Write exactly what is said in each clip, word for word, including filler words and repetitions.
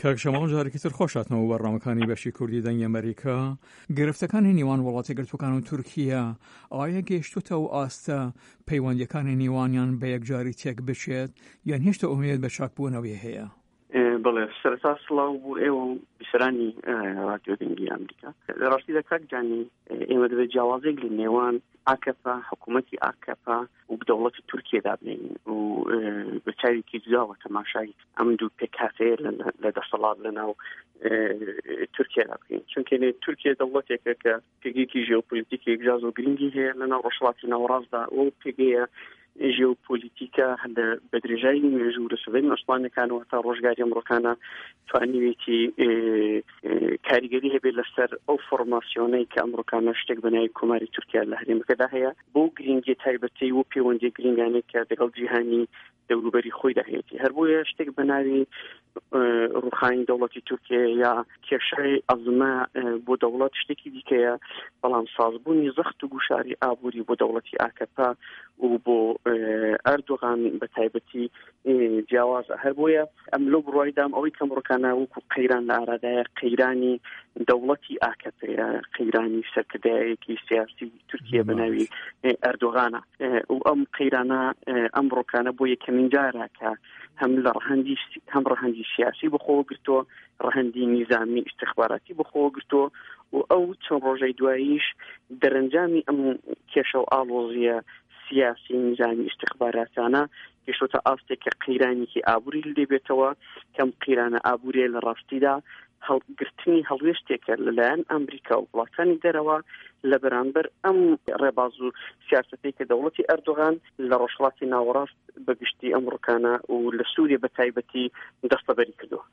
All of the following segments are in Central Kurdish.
کاک شەماڵ جارێکی تر خۆشاتنەوە بەڕامەکانی بەشی کوردی دەنگی ئەمریکا. گرفتەکانی نێوان وڵاتە گرتوەکان و تورکیا ئایا گەیشتوتە و ئاستە پەیوەندیەکانی نێوانیان بە یەکجاری تێک بچێت یان هێشتا ئومێد بە چاکبوونەوەی هەیە؟ بڵێ سەرەتا سڵاو بوو ئێوە و بیسەرانی ڕادیۆ دەنگی ئەمریکا. لە ڕاستیدا کاکجانی ئێمە دەبێت جیاوازێک لە نێوان ئاکەپا حکوومەتی ئاکەپا و دەوڵەتی تورکیەدا بنێین و بە چاوێکی جداوە تەماشای ئەم دوو پێکهاتەیە لە دەسەڵات لەناو تورکیەدا بکەین، چونکە تورکیا دەوڵەتێکە کە پێگەیەکی ژێوپۆلیتیکی یەکجاز و گرنگی هەیە لەناو ڕۆژهەڵاتی ناوەڕاستدا و پێگەیە ژێوپۆلیتیکە هەندە بە درێژایی مێژوو لە سەدەی نۆسڵانەکانەوە تا ڕۆژگاری ئەمڕۆکانە توانیوێتی کاریگەری هەبێت لەسەر ئەو فۆرماسیۆنەی کە ئەمڕۆکانە شتێک بەناوی کۆماری تورکیا لە هەرێمەکەدا هەیە بۆ گرنگی تایبەتی و پەیوەندی گرنگانێک کە لەگەڵ جیهانی دەوروبەری خۆی داهەیەتی. هەر بۆیە شتێک بەناوی ڕوخانی دەوڵەتی تورکیا یا کێشەی ئەزمە بۆ دەوڵەت شتێکی دیکەیە، بەڵام سازبوونی زەخت و گوشاری ئابووری بۆ دەوڵەتی ئاکەپا و بۆ ئەردۆغان بە تایبەتی جیاوازە. هەر بۆیە ئەم لەو بڕوایدام ئەوەی کەمڕۆکانە وەکو قەیران لە ئارادایە قەیرانی دەوڵەتی ئاکەپەیە، قەیرانی سەرکردایەکی سیاسی تورکیا بەناوی ئەردۆغانە و ئەم قەیرانە ئەم ڕۆکانە بۆ یەکەمین جارە کە هەم لە ڕەهەندی هەم ڕەهەندی سیاسی بەخۆوە گرتووە، ڕەهەندی نیزامی استخباراتی بەخۆوە گرتووە و ئەو چەند ڕۆژەی دواییش دەرەنجامی ئەم کێشە و ئاڵۆزیە سیاسی نیزامی استخباراتانە گەشتۆتە ئاستێک کە قەیرانێکی ئابووری لێبێتەوە، کەم قەیرانە ئابووریە لە ڕاستیدا هەڵگرتنی هەڵوێستێکە لەلایەن ئەمریکا و وڵاتانی دەرەوە لە بەرامبەر ئەم ڕێباز و سیاسەتەی کە دەوڵەتی ئەردۆغان لە ڕۆژهەڵاتی ناوەڕاست بەگشتی ئەمڕۆکانە و لە سووریا بە تایبەتی دەستەبەری کردووە.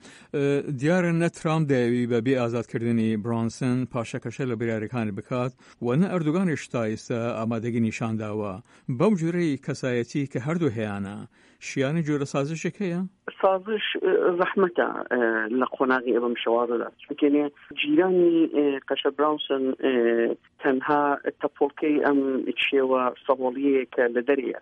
دیارە نە ترامپ دەیەوی بە بێ ئازادکردنی برانسن پاشەکەشە لە بریارەکانی بکات و نە ئەردۆغانیش تایسە ئامادەگی نیشانداوە. بەو جورەی کەسایەتی کە هەردوو هەیەە شیانی جۆرە سازشێک هەیە؟ سازش زەحمەتە لە قۆناغی ئەوەم شەوازەدا، چونکە جیرانی قەشە براونسن تەنها تەپۆڵکەی ئەم شێوە سەوڵیەیە کە لە دەرەیە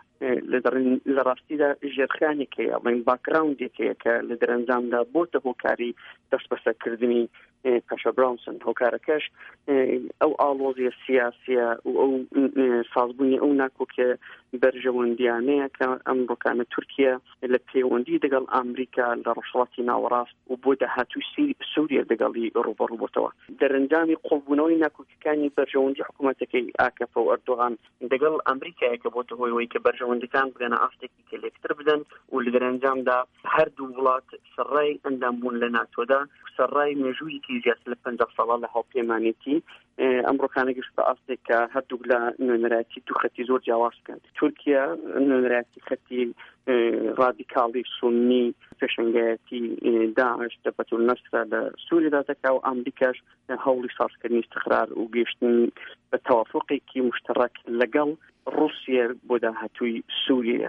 لە ڕاستیدا ژێرخانێک هەیە، بەین باکراوندێک هەیە کە لە دەرەنجامدا بۆتە هۆکاری دەست بەسەرکردنی قەشە براونسن. هۆکارەکەش ئەو ئاڵۆزیە سیاسیە و ئەو سازبوونی ئەو ناکۆکە بەرژەوەندیانەیە کە ئەم ڕۆکانە تورکیا لە پەیوەندی دەگەڵ ئەمریکا لە ڕۆژهەڵاتی ناوەڕاست و بۆ داهاتووی سووریا دەگەڵی ڕوبەڕووبەتەوە. دەرەنجامی قوڵبوونەوەی ناکۆکەکانی بەرژەوەندی حکوومەتەکەی ئاکەپە و ئەردۆغان دەگەڵ ئەمریکایە کە بۆتە هۆیەوەی کە بەرژەوەندەکان بگەنە ئاستێکی کلێکتر بدەن و لە دەرەنجامدا هەردوو وڵات سەرڕای ئەندامبوون لە ناتۆدا سەرڕای مێژوویەکی زیاتر لە پەنجا ساڵە لە هەڵپەیمانێتی ئەمڕۆکانە گەشت بە ئاستێک کە هەردوو لە نوێنەرایەتی دوو خەتی زۆر جیاواز بکەن. تورکیا نوێنەرایەتی خەتی ڕادیکاڵی سونی پێشەنگایەتی داعش دەبەت و نەسرە لە سووریادا دەکا و ئەمریکاش هەوڵی سازکردنی استقرار و گەیشتن بە تەوافقێکی مشتەڕەک لەگەڵ رووسیا بۆ داهاتووی سووریە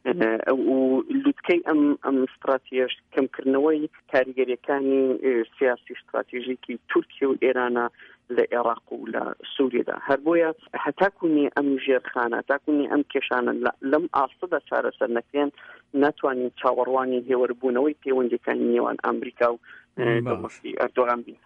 و لوتکەی ئەم ئەم استراتیژ کەمکردنەوەی کاریگەریەکانی سیاسی استراتیژیکی تورکیا و ئێرانە لە عێراق و لە سووریادا. هەر بۆیە هەتاکوونی ئەم ژێرخانە هەتاکوونی ئەم کێشانە لەم ئاستەدا چارەسەر نەکرێن ناتوانین چاوەڕوانی هێوەربوونەوەی پەیوەندیەکانی نێوان ئەمریکا و دەوڵەتی ئەردۆغان بین.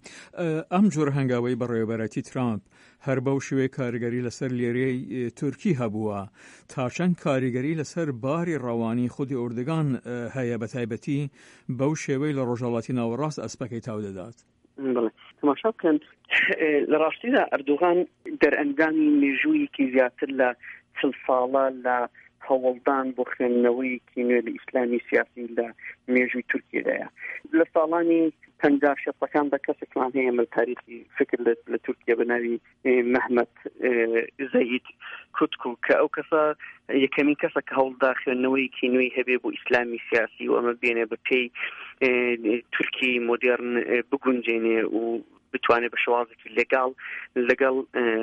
ئەم جۆر هەنگاوەی بەڕێوەبەرەتی ترامپ هەر بەو شێوەی کاریگەری لەسەر لێرەی تورکی هەبووە تا چەند کاریگەری لەسەر باری ڕەوانی خودی ئوردگان هەیە بە تایبەتی بەو شێوەی لە ڕۆژهەڵاتی ناوەڕاست ئەسپەکەی تاو دەدات. بڵێ تەماشا بکەن لە ڕاستیدا ئەردۆغان دەرئەنجامی مێژوویەکی زیاتر لە چل ساڵە لە هەوڵدان بۆ خوێندنەوەیەکی نوێ لە ئیسلامی سیاسی لە مێژووی تورکیەدایە. لە ساڵانی پەنجا شەستەکان بە کەسێکمان هەیە من تاریخی فکر لە تورکیا بە ناوی مەحمەد زەید کوتکو کە ئەو کەسە یەکەمین کەسە کە هەوڵدا خوێندنەوەیەکی نوێی هەبێ بۆ ئیسلامی سیاسی و ئەمە بێنێ بە پێی تورکی مۆدێرن بگونجێنێ و بتوانێت بە شێوازێکی لەگاڵ لەگەڵ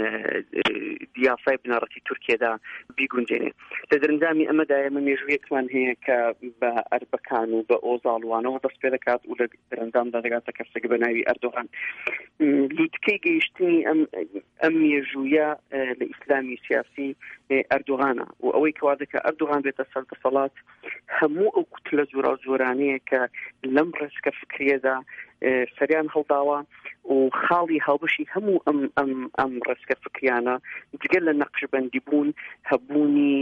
دیاسای بنەڕەتی تورکیادا بیگونجێنێ. لە دەرەنجامی ئەمەدا ئێمە مێژوویەکمان هەیە کە بە ئەربەکان و بە ئۆزاڵوانەوە دەست پێ دەکات و لە دەرەنجامدا دەگاتە کەسێک بە ناوی ئەردۆغان. لوتکەی گەیشتنی ئەم ئەم مێژوویە لە ئیسلامی سیاسی ئەردوغانە و ئەوەی کەوا دەکە ئەردوغان بێتە سەردەسەڵات هەموو ئەو کوتلە زۆرا زۆرانەیە کە لەم ڕێچکە فکرێدا سەریان هەڵداوە و خاڵی هەڵبشی هەموو ئەم ئەم ئەم ڕێچکە فکریانە جگەل لە نەقشبەندی بوون هەبوونی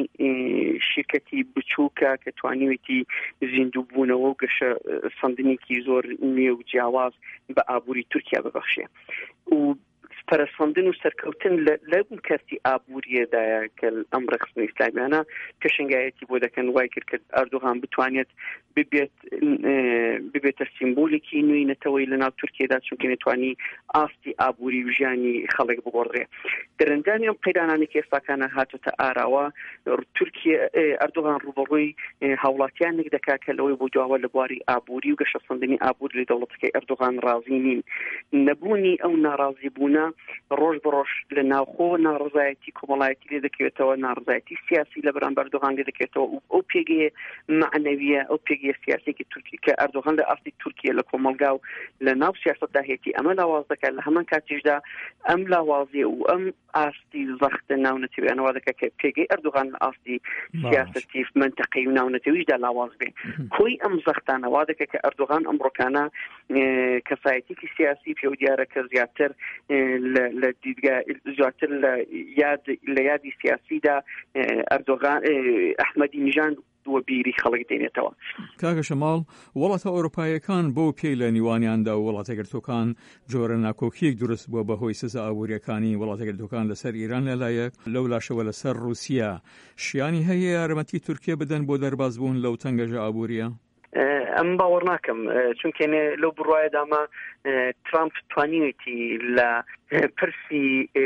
شرکەتی بچووکە کە توانیوێتی زیندوو بوونەوە و گەشە سەندنێکی زۆر نوێ و جیاواز بە ئابووری تورکیا ببەخشێ و پەرسەندن و سەرکەوتن لە کەسی ئابووریەدایە کە ئەم ڕێخستنە ئیسلامیانە پێشنگایەتی بۆ دەکەن وای کرد کە ئەردوغان بتوانێت ببێت ببێتە سیمبۆلێکی نوێی نەتەوەی لەناو تورکیادا چونکە نەتوانی ئاستی ئابووری و ژیانی خەڵک بگۆڕێ. دەرەنجامی ئەم قەیرانانی کە ئێستاکانە هاتوتە ئاراوە تورکیا ئەردوغان ڕوبەڕووی هاوڵاتیانێک دەکات کە لەوەی بۆ جواوە لە بواری ئابووری و گەشەسەندنی ئابووری لە دەوڵەتەکەی ئەردوغان ڕازی نین. نەبوونی ئەو ناڕازی بوونە ڕۆژ بڕۆژ لە ناوخۆ ناڕزایەتی کۆمەڵایەتی لێ دەکەوێتەوە، ناڕزایەتی سیاسی لە بەرامبەر ئەردوغان لێ دەکەوێتەوە و ئەو پێگەیە معنەویە ئەو پێگەیە سیاسێکی تورکی کە ئەردوغان لە ئاستی تورکیا لە کۆمەلگا و لە ناو سیاسەتدا هێتی ئەمە لاواز دەکات لە هەمان کاتیشدا ئەم لاوازیە و ئەم ئاستی زەختە ناونەتەوەیانەوە دەکات کە پێگەی ئەردوغان لە ئاستی سیاسەتی منتەقەی و ناونەتەویشدا لاواز بێ. کۆی ئەم زەختانەوا دەکات کە ئەردوغان ئەمڕۆکانە کەفایەتێکی سیاسی پێ دیارە کە زیاتر لە دیدگا زیاتر لە یاد لە یادی سیاسیدا ئەردوغان ئەحمەدی نیژاد وە بیری خەڵک دێنێتەوە. کاکە شەماڵ، وڵاتە ئەوروپایەکان بۆ پێی لە نیوانیاندا و وڵاتە یەکگرتووەکان جۆرە ناکۆکیەک دروست بووە بەهۆی سزا ئابووریەکانی وڵاتە یەکگرتووەکان لەسەر ئیران لەلایەک لەو لاشەوە لەسەر رووسیا. شیانی هەیە یارمەتی تورکیا بدەن بۆ دەرباز بوون لەو تەنگەژە ئابووریە؟ ئەم باوەڕ ناکەم چونکێنێ لەو بڕواایەداما ترامپ توانیوێتی لە پرسی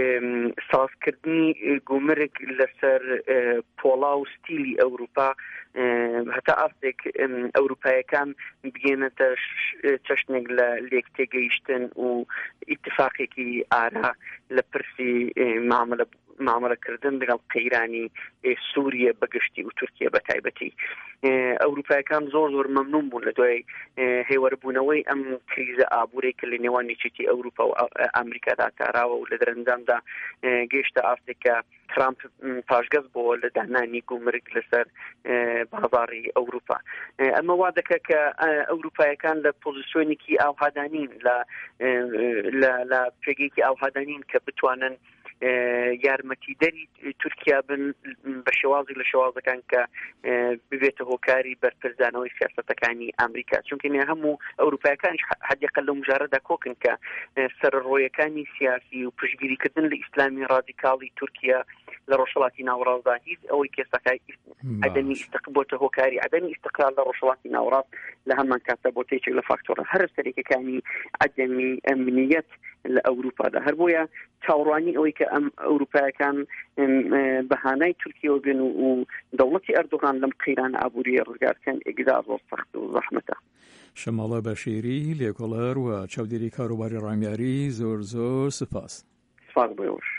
سازکردنی گومرگ لەسەر پۆڵا و ستیلی ئەوروپا هەتا ئاستێک ئەوروپایەکان بگێنێتە چەشنێک لە لێک تێگەیشتن و ئیتفاقێکی ئارا لە پرسی معاملە معاملەکردن لەگەڵ قەیرانی سووریە بەگشتی و تورکیا بە تایبەتی. ئەوروپایەکان زۆر زۆر مەمنون بوون لە دوای هێوەربوونەوەی ئەم کریزە ئابوورێک کە لە نێوان نێچێتی ئەوروپا و ئەمریکادا کاراوە و لە دەرەنجامدا گەیشتە ئاستێکە ترامپ پاشگەز بۆ لە دانانی گومرگ لەسەر بازاڕی ئەوروپا. ئەمە وا دەکە کە ئەوروپایەکان لە پۆزیسیۆنێکی ئاوهادانین لە پێگەیەکی ئاوهادانین کە بتوانن یارمەتی دەری تورکیا بن بە شێوازی لە شێوازەکان کە ببێتە هۆکاری بەرپرسدانەوەی سیاسەتەکانی ئەمریکا، چونکە هەموو ئەوروپایەکانیش حەدیقەن لەو مژارەدا کۆکن کە سەرڕۆیەکانی سیاسی و پشتگیریکردن لە ئیسلامی ڕادیکاڵی تورکیا لە ڕۆژهەڵاتی ناوەڕاستدا هیچ ئەوەی کێسەکە عدەمی ئیستقبۆتە هۆکاری عدەمی ئیستقرار لە ڕۆژهەڵاتی ناوەڕاست لە هەمان کاتە بۆ تێکێک لە فاکتۆرە هەر سەرێکەکانی عدەمی ئەمنیەت لە ئەوروپادا. هەر بۆیە چاوەڕوانی ئەوەی کە ئەم ئەوروپایەکان بەهانای تورکیەوە بێن و دەوڵەتی ئەردوغان لەم قەیرانە ئابووریە ڕزگارکەن ئێگدا زۆر سەخت و زەحمەتە. شەماڵە بەشیری لێکۆڵەر و چاودێری کاروباری ڕامیاری زۆر زۆر سپاس. سپاس بۆ ئێوەش.